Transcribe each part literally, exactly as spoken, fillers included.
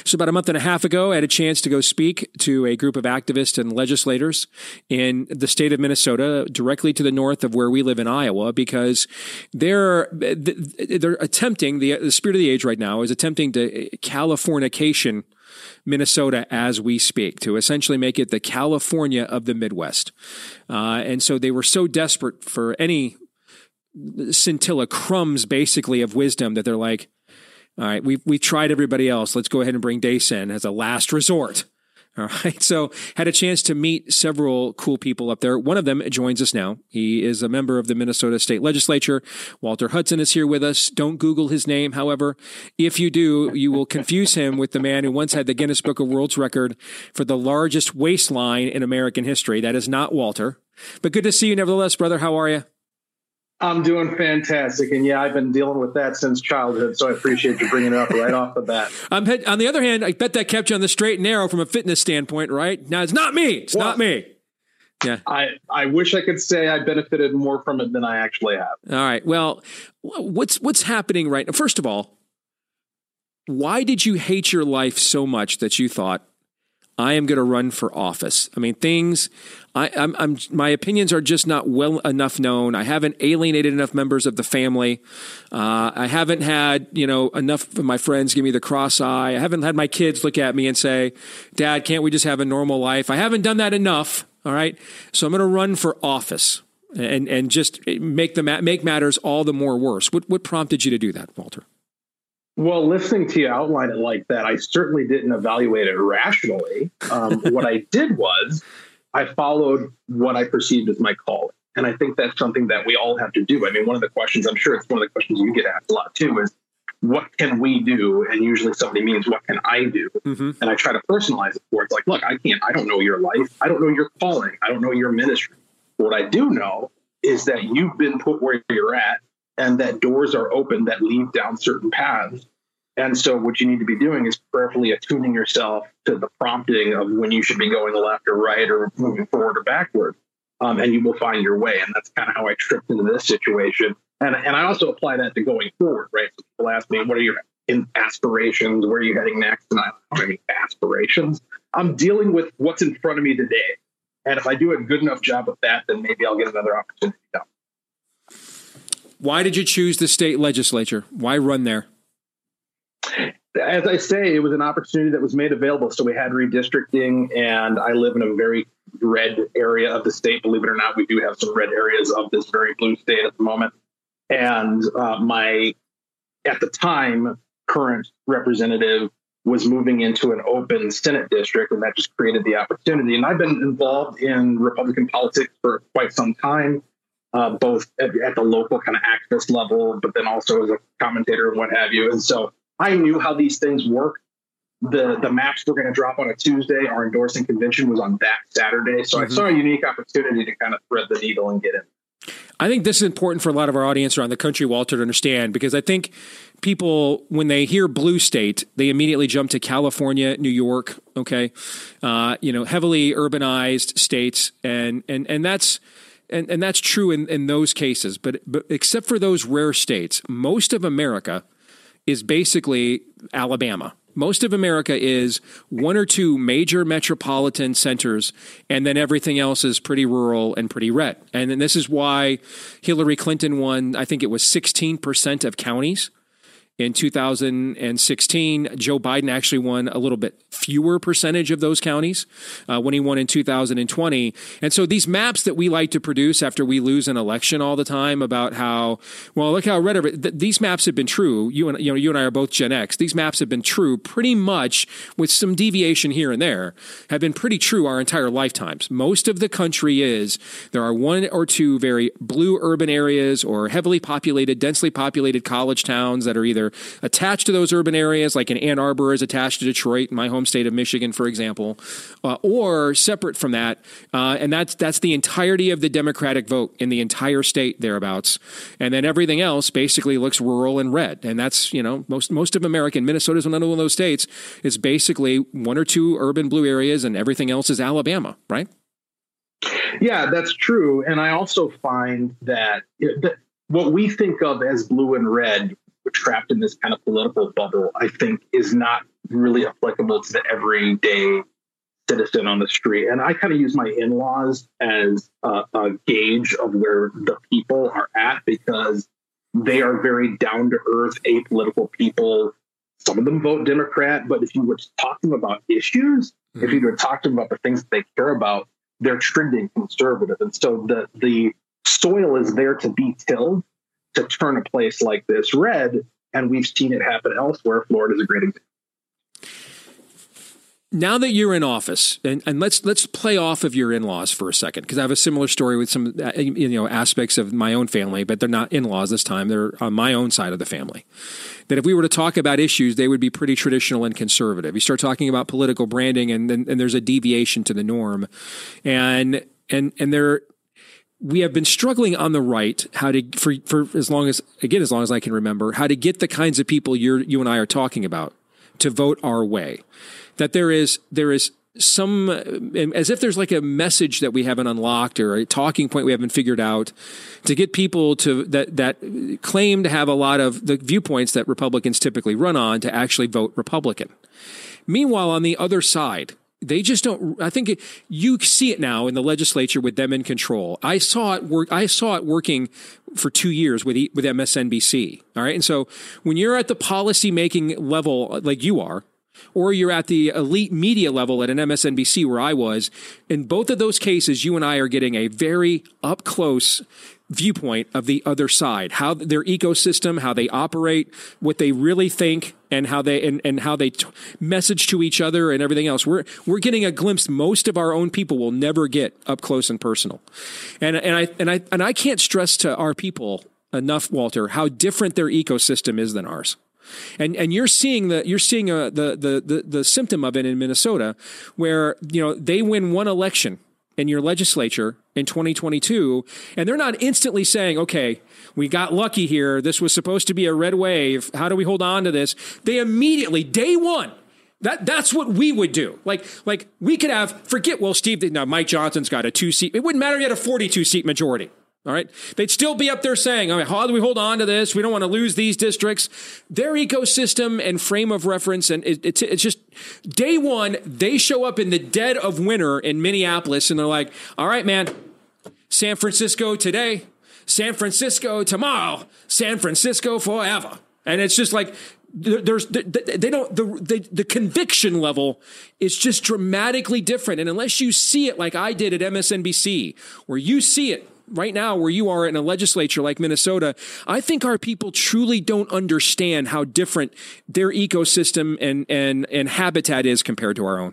So about a month and a half ago, I had a chance to go speak to a group of activists and legislators in the state of Minnesota, directly to the north of where we live in Iowa, because they're they're attempting, the, the spirit of the age right now is attempting to Californication Minnesota as we speak, to essentially make it the California of the Midwest. Uh, and so they were so desperate for any scintilla, crumbs basically of wisdom, that they're like, all right, we've, we've tried everybody else. Let's go ahead and bring Deace in as a last resort. All right. So had a chance to meet several cool people up there. One of them joins us now. He is a member of the Minnesota State Legislature. Walter Hudson is here with us. Don't Google his name. However, if you do, you will confuse him with the man who once had the Guinness Book of World's Record for the largest waistline in American history. That is not Walter. But good to see you nevertheless, brother. How are you? I'm doing fantastic. And yeah, I've been dealing with that since childhood. So I appreciate you bringing it up right off the bat. Um, on the other hand, I bet that kept you on the straight and narrow from a fitness standpoint, right? Now, it's not me. It's well, not me. Yeah. I, I wish I could say I benefited more from it than I actually have. All right. Well, what's, what's happening right now? First of all, why did you hate your life so much that you thought, I am going to run for office? I mean, things, I, I'm, I'm, my opinions are just not well enough known. I haven't alienated enough members of the family. Uh, I haven't had, you know, enough of my friends give me the cross eye. I haven't had my kids look at me and say, Dad, can't we just have a normal life? I haven't done that enough. All right. So I'm going to run for office and, and just make the, make matters all the more worse. What, what prompted you to do that, Walter? Well, listening to you outline it like that, I certainly didn't evaluate it rationally. Um, what I did was I followed what I perceived as my calling. And I think that's something that we all have to do. I mean, one of the questions, I'm sure it's one of the questions you get asked a lot too, is what can we do? And usually somebody means, what can I do? Mm-hmm. And I try to personalize it for it's like, look, I can't, I don't know your life. I don't know your calling. I don't know your ministry. What I do know is that you've been put where you're at, and that doors are open that lead down certain paths. And so what you need to be doing is prayerfully attuning yourself to the prompting of when you should be going left or right or moving forward or backward. Um, and you will find your way. And that's kind of how I tripped into this situation. And and I also apply that to going forward, right? So people ask me, what are your aspirations? Where are you heading next? And I don't have any aspirations. I'm dealing with what's in front of me today. And if I do a good enough job with that, then maybe I'll get another opportunity down. Why did you choose the state legislature? Why run there? As I say, it was an opportunity that was made available. So we had redistricting, and I live in a very red area of the state. Believe it or not, we do have some red areas of this very blue state at the moment. And uh, my, at the time, current representative was moving into an open Senate district, and that just created the opportunity. And I've been involved in Republican politics for quite some time, uh, both at, at the local kind of activist level, but then also as a commentator and what have you. And so I knew how these things work. The the maps were going to drop on a Tuesday. Our endorsing convention was on that Saturday. So mm-hmm. I saw a unique opportunity to kind of thread the needle and get in. I think this is important for a lot of our audience around the country, Walter, to understand, because I think people, when they hear blue state, they immediately jump to California, New York, okay, uh, you know, heavily urbanized states. And and and that's and, and that's true in, in those cases. But but except for those rare states, most of America is basically Alabama. Most of America is one or two major metropolitan centers, and then everything else is pretty rural and pretty red. And then this is why Hillary Clinton won, I think it was sixteen percent of counties. In two thousand sixteen, Joe Biden actually won a little bit fewer percentage of those counties uh, when he won in two thousand twenty. And so these maps that we like to produce after we lose an election all the time about how, well, look how red of it. Th- these maps have been true. You and you know, you and I are both Gen X. These maps have been true pretty much, with some deviation here and there, have been pretty true our entire lifetimes. Most of the country is, there are one or two very blue urban areas or heavily populated, densely populated college towns that are either attached to those urban areas, like in Ann Arbor is attached to Detroit, my home state of Michigan, for example, uh, or separate from that. Uh, and that's that's the entirety of the Democratic vote in the entire state, thereabouts. And then everything else basically looks rural and red. And that's, you know, most most of America, Minnesota's another one of those states, is basically one or two urban blue areas, and everything else is Alabama, right? Yeah, that's true. And I also find that, that what we think of as blue and red trapped in this kind of political bubble, I think is not really applicable to the everyday citizen on the street. And I kind of use my in-laws as a, a gauge of where the people are at, because they are very down-to-earth, apolitical people. Some of them vote Democrat, but if you were to talk to them about issues, mm-hmm. if you were to talk to them about the things that they care about, they're trending conservative. And so the, the soil is there to be tilled to turn a place like this red. And we've seen it happen elsewhere. Florida is a great example. Now that you're in office, and, and let's let's play off of your in-laws for a second, because I have a similar story with some you know aspects of my own family, but they're not in-laws this time. They're on my own side of the family. That if we were to talk about issues, they would be pretty traditional and conservative. You start talking about political branding, and and, and there's a deviation to the norm, and and and there. We have been struggling on the right how to for for as long as again as long as I can remember how to get the kinds of people you you and I are talking about to vote our way. That there is there is some as if there's like a message that we haven't unlocked or a talking point we haven't figured out to get people to that that claim to have a lot of the viewpoints that Republicans typically run on to actually vote Republican. Meanwhile, on the other side, they just don't. I think it, you see it now in the legislature with them in control. I saw it work. I saw it working for two years with with M S N B C. All right, and so when you're at the policy making level like you are, or you're at the elite media level at an M S N B C where I was, in both of those cases, you and I are getting a very up close viewpoint of the other side, how their ecosystem, how they operate, what they really think, and how they and, and how they t- message to each other and everything else. We're we're getting a glimpse most of our own people will never get up close and personal. And and I and I and I can't stress to our people enough, Walter, how different their ecosystem is than ours. And and you're seeing the you're seeing a, the, the the the symptom of it in Minnesota, where you know they win one election in your legislature in twenty twenty-two, and they're not instantly saying, okay, we got lucky here. This was supposed to be a red wave. How do we hold on to this? They immediately, day one, that that's what we would do. Like, like we could have, forget, well, Steve, now Mike Johnson's got a two-seat. It wouldn't matter if he had a forty-two seat majority. All right. They'd still be up there saying, all right, how do we hold on to this? We don't want to lose these districts. Their ecosystem and frame of reference, and it, it, it's just day one, they show up in the dead of winter in Minneapolis, and they're like, all right, man, San Francisco today, San Francisco tomorrow, San Francisco forever. And it's just like, there's they don't the, the the conviction level is just dramatically different. And unless you see it like I did at M S N B C, where you see it right now where you are in a legislature like Minnesota, I think our people truly don't understand how different their ecosystem and and and habitat is compared to our own.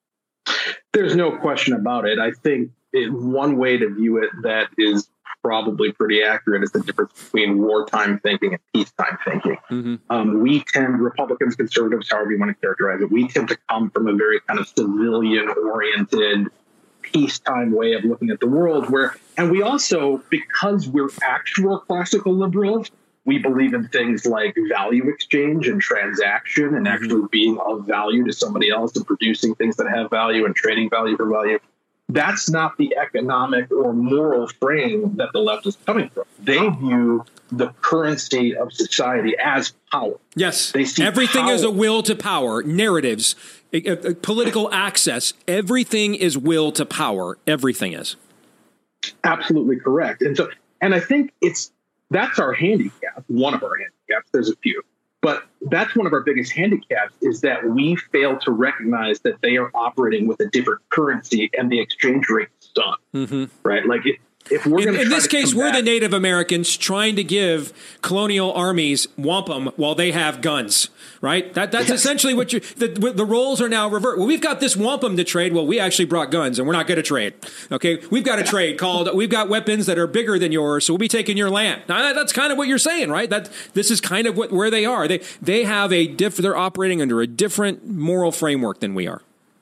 There's no question about it. I think it, one way to view it that is probably pretty accurate is the difference between wartime thinking and peacetime thinking. Mm-hmm. Um, we tend, Republicans, conservatives, however you want to characterize it, we tend to come from a very kind of civilian-oriented, peacetime way of looking at the world. Where, and we also, because we're actual classical liberals, we believe in things like value exchange and transaction and mm-hmm. actually being of value to somebody else and producing things that have value and trading value for value. That's not the economic or moral frame that the left is coming from. They view the currency of society as power. Yes. They see everything power. is a will to power, narratives, a, a, a political access. Everything is will to power. Everything is. Absolutely correct. And so, and I think it's, that's our handicap. One of our handicaps. There's a few. But that's one of our biggest handicaps is that we fail to recognize that they are operating with a different currency and the exchange rate is done. Mm-hmm. Right? Like if, if we're in, in this case, we're the Native Americans trying to give colonial armies wampum while they have guns. Right? That that's yes. essentially what you the, the roles are now reversed. Well, we've got this wampum to trade. Well, we actually brought guns and we're not going to trade. Okay, we've got a trade called we've got weapons that are bigger than yours, so we'll be taking your land. Now, that's kind of what you're saying, right? That this is kind of what where they are. They they have a diff. They're operating under a different moral framework than we are.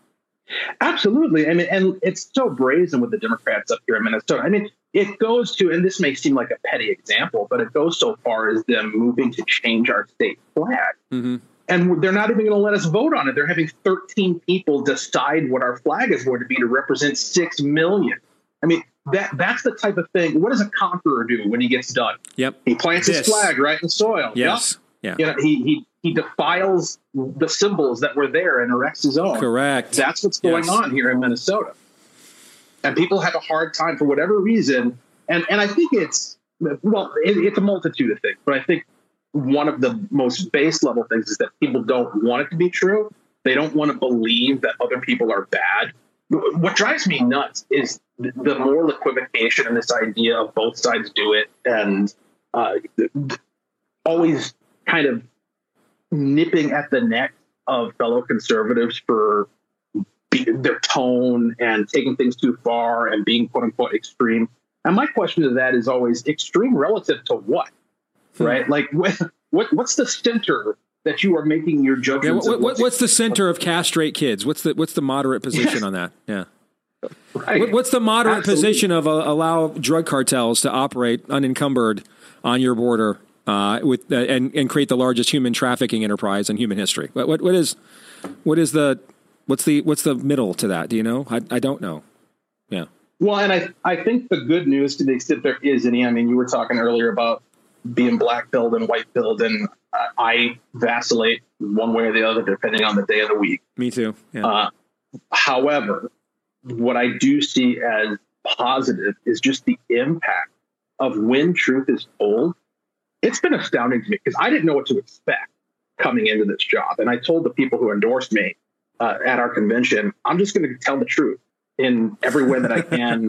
Absolutely. I mean, and it's so brazen with the Democrats up here in Minnesota. I mean, it goes to, and this may seem like a petty example, but it goes so far as them moving to change our state flag. Mm-hmm. And they're not even going to let us vote on it. They're having thirteen people decide what our flag is going to be to represent six million. I mean, that that's the type of thing. What does a conqueror do when he gets done? Yep. He plants this. his flag right in the soil. Yes. Yep. Yeah. You know, he he he defiles the symbols that were there and erects his own. Correct. That's what's going yes. on here in Minnesota. And people have a hard time for whatever reason. And and I think it's, well, it, it's a multitude of things. But I think one of the most base level things is that people don't want it to be true. They don't want to believe that other people are bad. What drives me nuts is the, the moral equivocation and this idea of both sides do it, and uh, always kind of nipping at the neck of fellow conservatives for be, their tone and taking things too far and being quote unquote extreme. And my question to that is always extreme relative to what, hmm. right? Like what, what, what's the center that you are making your judgments? Yeah, what, what, what's the center of castrate kids? What's the, what's the moderate position yeah. on that? Yeah. Right. What, what's the moderate Absolutely. position of uh, allow drug cartels to operate unencumbered on your border uh, with uh, and, and create the largest human trafficking enterprise in human history? What, what, what is, what is the, what's the, what's the middle to that? Do you know? I, I don't know. Yeah. Well, and I, I think the good news, to the extent there is any, I mean, you were talking earlier about being black pilled and white pilled, and uh, I vacillate one way or the other depending on the day of the week. Me too. Yeah. Uh, however, what I do see as positive is just the impact of when truth is told. It's been astounding to me because I didn't know what to expect coming into this job. And I told the people who endorsed me uh, at our convention, I'm just going to tell the truth in every way that I can.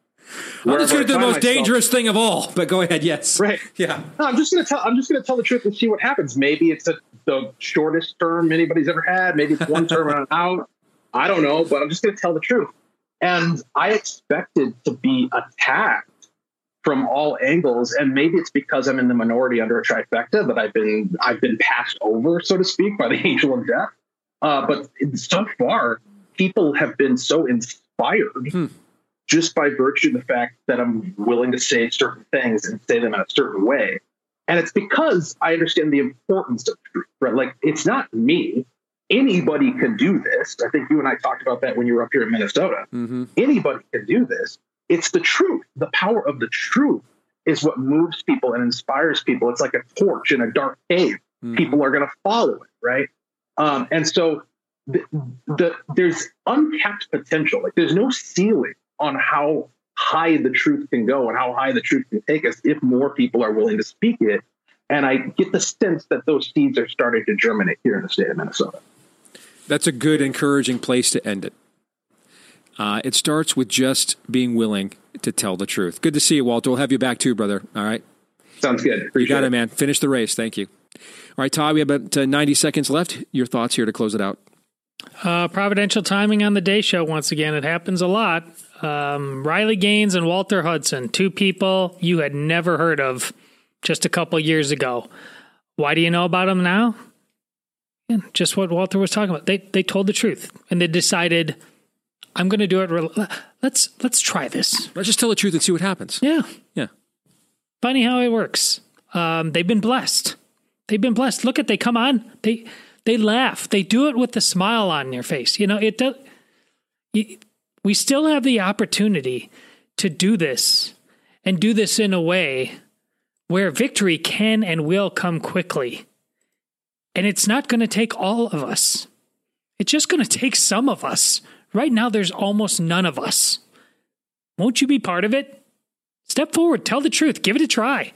I'm just going to do the most myself. dangerous thing of all. But go ahead. Yes. Right. Yeah. No, I'm just going to tell. I'm just going to tell the truth and see what happens. Maybe it's a, the shortest term anybody's ever had. Maybe it's one term and an out. I don't know. But I'm just going to tell the truth. And I expected to be attacked from all angles. And maybe it's because I'm in the minority under a trifecta that I've been I've been passed over, so to speak, by the angel of death. Uh, but so far, people have been so inspired hmm. just by virtue of the fact that I'm willing to say certain things and say them in a certain way. And it's because I understand the importance of truth, right? Like, it's not me. Anybody can do this. I think you and I talked about that when you were up here in Minnesota. Mm-hmm. Anybody can do this. It's the truth. The power of the truth is what moves people and inspires people. It's like a torch in a dark cave. Mm-hmm. People are going to follow it, right? Um, and so the, the, there's uncapped potential. Like, there's no ceiling on how high the truth can go and how high the truth can take us if more people are willing to speak it. And I get the sense that those seeds are starting to germinate here in the state of Minnesota. That's a good, encouraging place to end it. Uh, it starts with just being willing to tell the truth. Good to see you, Walter. We'll have you back too, brother. All right. Sounds good. Appreciate you got it, man. Finish the race. Thank you. All right, Todd, we have about uh, ninety seconds left. Your thoughts here to close it out. Uh, providential timing on the Day Show. Once again, it happens a lot. Um, Riley Gaines and Walter Hudson, two people you had never heard of just a couple years ago. Why do you know about them now? Yeah, just what Walter was talking about. They they told the truth, and they decided, I'm going to do it. Re- let's let's try this. Let's just tell the truth and see what happens. Yeah, yeah. Funny how it works. Um, they've been blessed. They've been blessed. Look at they come on. They they laugh. They do it with a smile on their face. You know it. Does, you, we still have the opportunity to do this and do this in a way where victory can and will come quickly. And it's not going to take all of us. It's just going to take some of us. Right now, there's almost none of us. Won't you be part of it? Step forward. Tell the truth. Give it a try.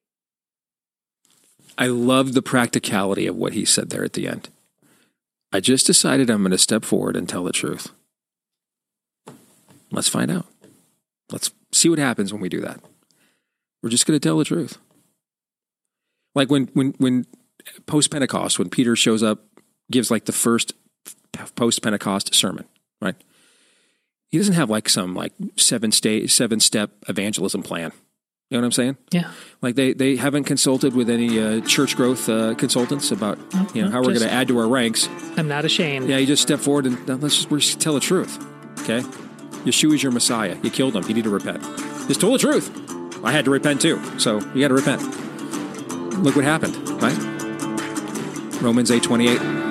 I love the practicality of what he said there at the end. I just decided I'm going to step forward and tell the truth. Let's find out. Let's see what happens when we do that. We're just going to tell the truth. Like when when when post-Pentecost, when Peter shows up, gives like the first post-Pentecost sermon, right? He doesn't have like some like seven state seven step evangelism plan. You know what I'm saying? Yeah. Like they, they haven't consulted with any uh, church growth uh, consultants about no, you know no, how we're going to add to our ranks. I'm not ashamed. Yeah, you just step forward and let's just, we're just tell the truth. Okay, Yeshua is your Messiah. You killed him. You need to repent. Just told the truth. I had to repent too, so you got to repent. Look what happened, right? Romans eight twenty-eight.